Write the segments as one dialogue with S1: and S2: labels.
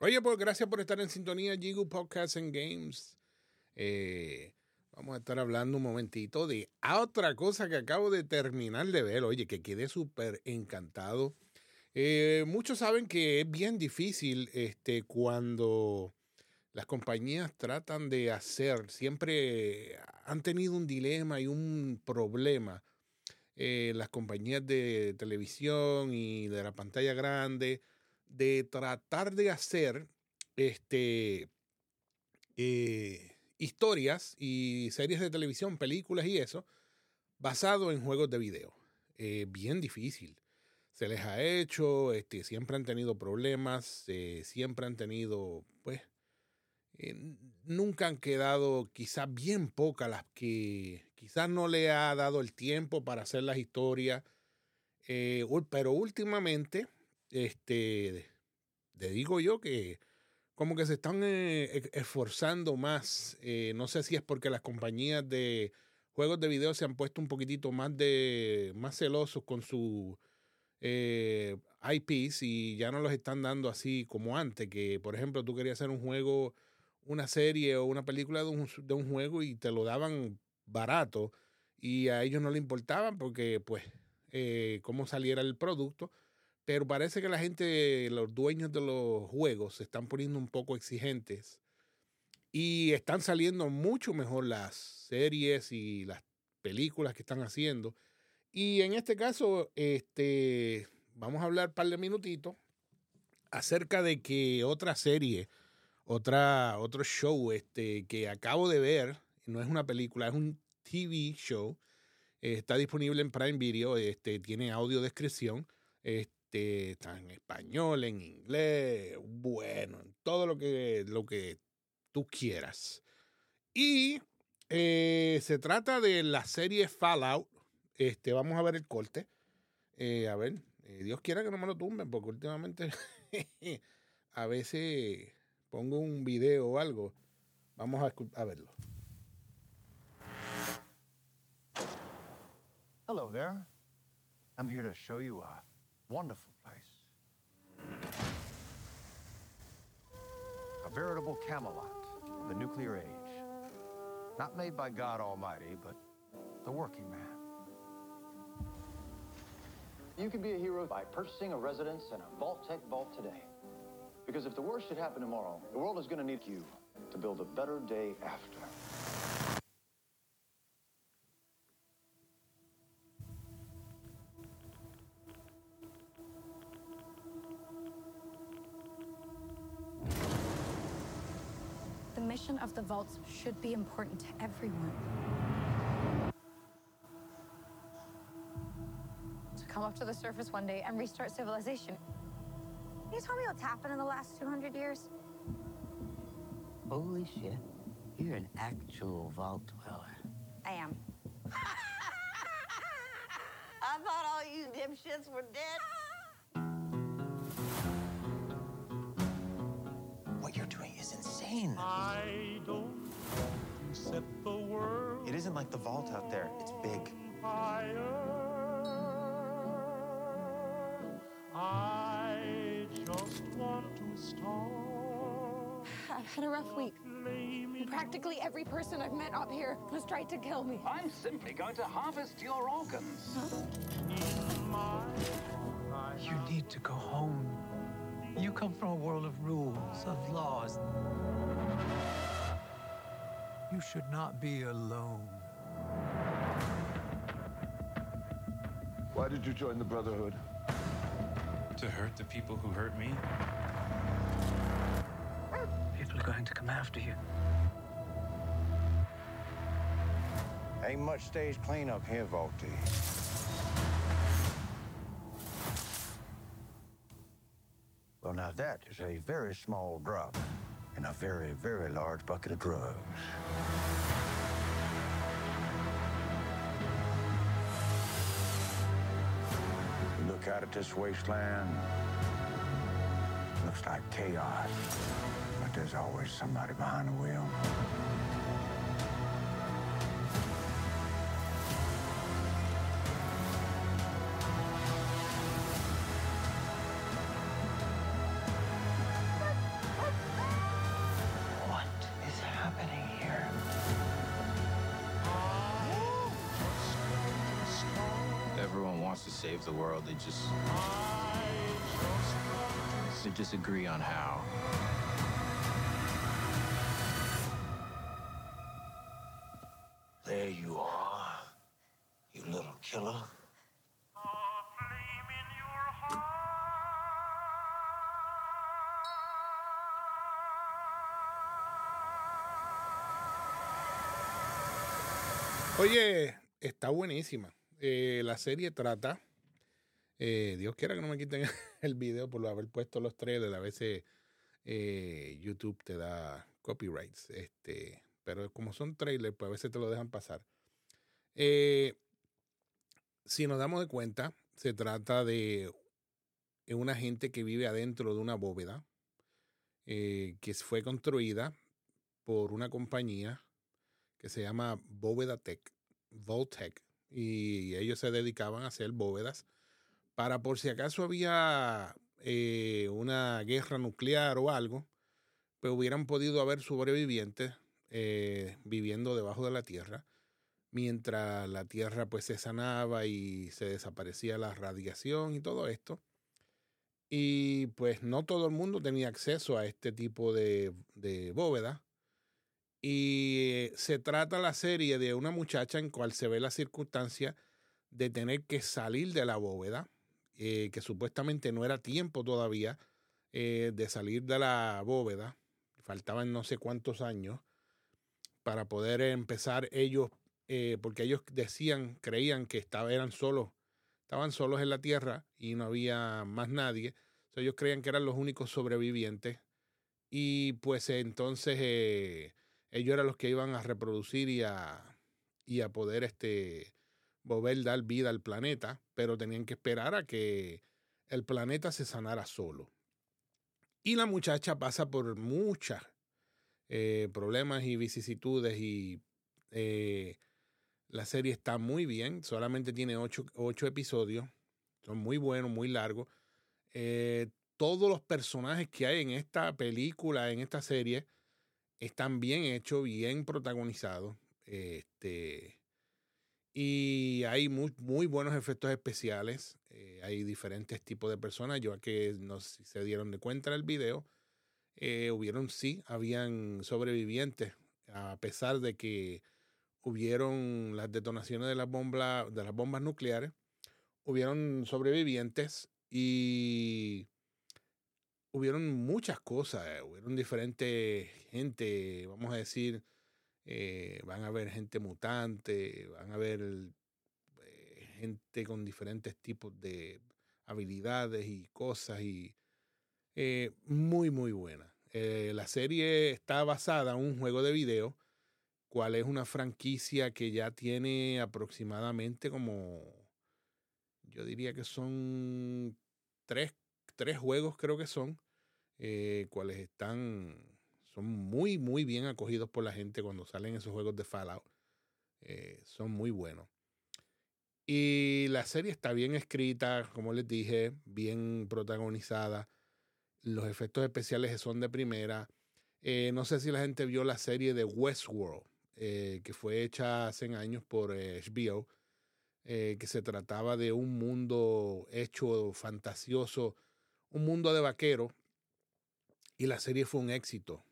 S1: Oye, pues gracias por estar en sintonía, Jigu Podcast and Games. Vamos a estar hablando un momentito de otra cosa que acabo de terminar de ver. Oye, que quedé súper encantado. Muchos saben que es bien difícil cuando las compañías tratan de hacer, siempre han tenido un dilema y un problema. Las compañías de televisión y de la pantalla grande, de tratar de hacer historias y series de televisión, películas y eso, basado en juegos de video. Bien difícil. Se les ha hecho, siempre han tenido problemas, siempre han tenido, pues, nunca han quedado, quizás bien pocas las que quizás no le ha dado el tiempo para hacer las historias, pero últimamente, le digo yo que como que se están esforzando más. No sé si es porque las compañías de juegos de video se han puesto un poquitito más celosos con su IPs y ya no los están dando así como antes, que por ejemplo tú querías hacer un juego, una serie o una película de un juego y te lo daban barato y a ellos no le importaban porque pues cómo saliera el producto. Pero parece que la gente, los dueños de los juegos, se están poniendo un poco exigentes y están saliendo mucho mejor las series y las películas que están haciendo. Y en este caso, vamos a hablar un par de minutitos acerca de que otra serie, otro show que acabo de ver, no es una película, es un TV show, está disponible en Prime Video, tiene audiodescripción, está en español, en inglés, bueno, en todo lo que tú quieras. Y se trata de la serie Fallout. Vamos a ver el corte. A ver, Dios quiera que no me lo tumben, porque últimamente a veces pongo un video o algo. Vamos a verlo.
S2: Hello there. I'm here to show you a wonderful place. A veritable Camelot, the nuclear age. Not made by God Almighty, but the working man.
S3: You can be a hero by purchasing a residence in a Vault-Tec vault today. Because if the worst should happen tomorrow, the world is going to need you to build a better day after.
S4: The mission of the vaults should be important to everyone. To come up to the surface one day and restart civilization. Can you tell me what's happened in the last 200 years?
S5: Holy shit. You're an actual vault dweller.
S4: I am.
S5: I thought all you dipshits were dead.
S2: What you're doing is insane.
S6: I don't set the world
S2: It isn't like the vault out there. It's big.
S6: higher. I just want to start.
S4: I've had a rough week. Practically every person I've met up here has tried to kill me.
S3: I'm simply going to harvest your organs.
S6: In my
S7: You need to go home. You come from a world of rules, of laws. You should not be alone.
S8: Why did you join the Brotherhood?
S9: To hurt the people who hurt me?
S7: People are going to come after you.
S2: Ain't much stage cleanup here, Vaulty. Well, now that is a very small drop in a very, very large bucket of drugs. You look out at this wasteland, looks like chaos, but there's always somebody behind the wheel.
S10: everyone wants to save the world. They disagree on how.
S5: There you are, you little killer.
S1: Oye, está buenísima. La serie trata, Dios quiera que no me quiten el video por haber puesto los trailers. A veces YouTube te da copyrights, pero como son trailers, pues a veces te lo dejan pasar. Si nos damos de cuenta, se trata de una gente que vive adentro de una bóveda que fue construida por una compañía que se llama Bóveda Tech, Vault-Tec, y ellos se dedicaban a hacer bóvedas para por si acaso había una guerra nuclear o algo, pues hubieran podido haber sobrevivientes viviendo debajo de la tierra, mientras la tierra pues se sanaba y se desaparecía la radiación y todo esto. Y pues no todo el mundo tenía acceso a este tipo de bóveda. Y se trata la serie de una muchacha en cual se ve la circunstancia de tener que salir de la bóveda, que supuestamente no era tiempo todavía de salir de la bóveda. Faltaban no sé cuántos años para poder empezar ellos, porque ellos creían que estaban solos en la tierra y no había más nadie. So, ellos creían que eran los únicos sobrevivientes y pues entonces ellos eran los que iban a reproducir y a poder volver dar vida al planeta, pero tenían que esperar a que el planeta se sanara solo. Y la muchacha pasa por muchos problemas y vicisitudes y la serie está muy bien. Solamente tiene 8 episodios. Son muy buenos, muy largos. Todos los personajes que hay en esta película, en esta serie, están bien hechos, bien protagonizados. Y hay muy buenos efectos especiales. Hay diferentes tipos de personas. Yo que no sé si se dieron de cuenta en el video, habían sobrevivientes, a pesar de que hubieron las detonaciones de las bombas nucleares. Hubieron sobrevivientes y hubieron muchas cosas. Hubieron diferentes gente, vamos a decir, van a haber gente mutante, van a haber gente con diferentes tipos de habilidades y cosas y muy, muy buena. La serie está basada en un juego de video, cual es una franquicia que ya tiene aproximadamente yo diría que son tres juegos, creo que son, cuales son muy, muy bien acogidos por la gente cuando salen esos juegos de Fallout. Son muy buenos. Y la serie está bien escrita, como les dije, bien protagonizada. Los efectos especiales son de primera. No sé si la gente vio la serie de Westworld, que fue hecha hace años por HBO, que se trataba de un mundo hecho fantasioso, un mundo de vaqueros, y la serie fue un éxito.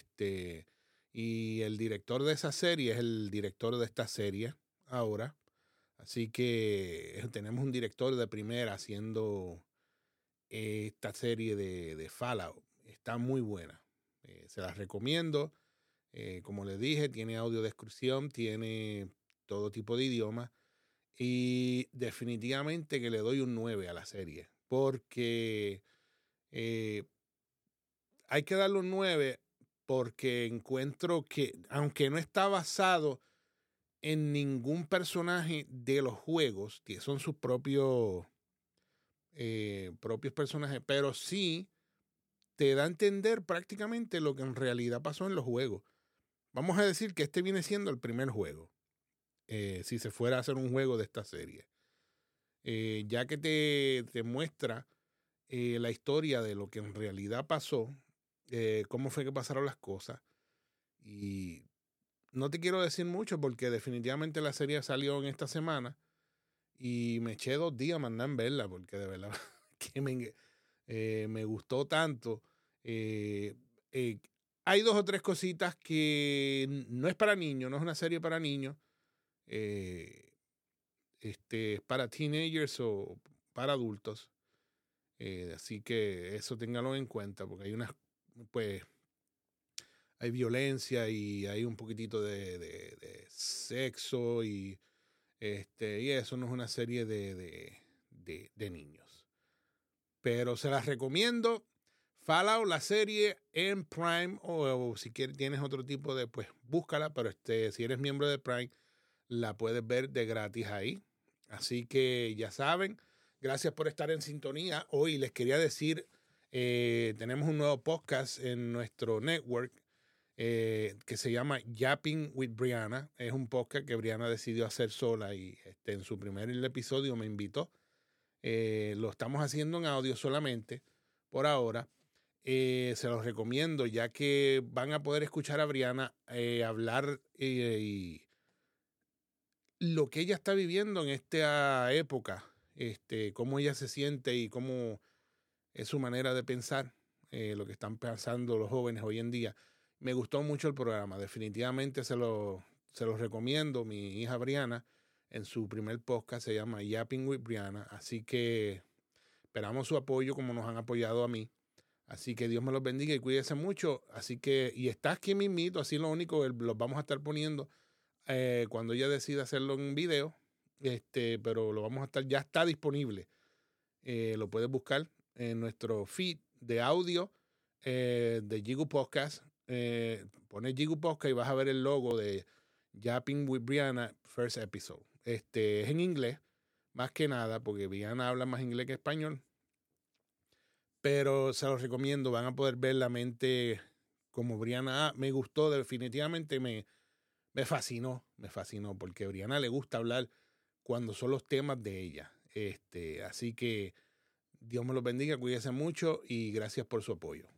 S1: Y el director de esa serie es el director de esta serie ahora. Así que tenemos un director de primera haciendo esta serie de Fallout. Está muy buena. Se las recomiendo. Como les dije, tiene audiodescripción, tiene todo tipo de idiomas. Y definitivamente que le doy un 9 a la serie. Porque hay que darle un 9 porque encuentro que, aunque no está basado en ningún personaje de los juegos, que son sus propios personajes, pero sí te da a entender prácticamente lo que en realidad pasó en los juegos. Vamos a decir que este viene siendo el primer juego, si se fuera a hacer un juego de esta serie. Ya que te muestra la historia de lo que en realidad pasó, cómo fue que pasaron las cosas. Y no te quiero decir mucho porque definitivamente la serie salió en esta semana y me eché 2 días mandando en verla porque de verdad que me gustó tanto. Hay 2 o 3 cositas que no es para niños, no es una serie para niños. Es para teenagers o para adultos. Así que eso ténganlo en cuenta porque hay violencia y hay un poquitito de sexo y eso no es una serie de niños. Pero se las recomiendo. Fallout, la serie en Prime, o si quieres, tienes otro tipo de, pues búscala, pero si eres miembro de Prime, la puedes ver de gratis ahí. Así que ya saben, gracias por estar en sintonía. Hoy les quería decir, tenemos un nuevo podcast en nuestro network que se llama Yapping with Brianna. Es un podcast que Brianna decidió hacer sola y en su primer episodio me invitó. Lo estamos haciendo en audio solamente por ahora. Se los recomiendo ya que van a poder escuchar a Brianna hablar y lo que ella está viviendo en esta época, cómo ella se siente y cómo es su manera de pensar, lo que están pensando los jóvenes hoy en día. Me gustó mucho el programa, definitivamente se los recomiendo. Mi hija Brianna, en su primer podcast se llama Yapping with Brianna, así que esperamos su apoyo como nos han apoyado a mí. Así que Dios me los bendiga y cuídense mucho. Así que, y está aquí mismito, así lo único, los vamos a estar poniendo cuando ella decida hacerlo en video, pero lo vamos a estar, ya está disponible. Lo puedes buscar en nuestro feed de audio de Jigu Podcast. Pones Jigu Podcast y vas a ver el logo de Yapping with Brianna First Episode. Es en inglés, más que nada, porque Brianna habla más inglés que español. Pero se los recomiendo, van a poder ver la mente como Brianna. Me gustó, definitivamente me fascinó, porque a Brianna le gusta hablar cuando son los temas de ella. Así que Dios me los bendiga, cuídense mucho y gracias por su apoyo.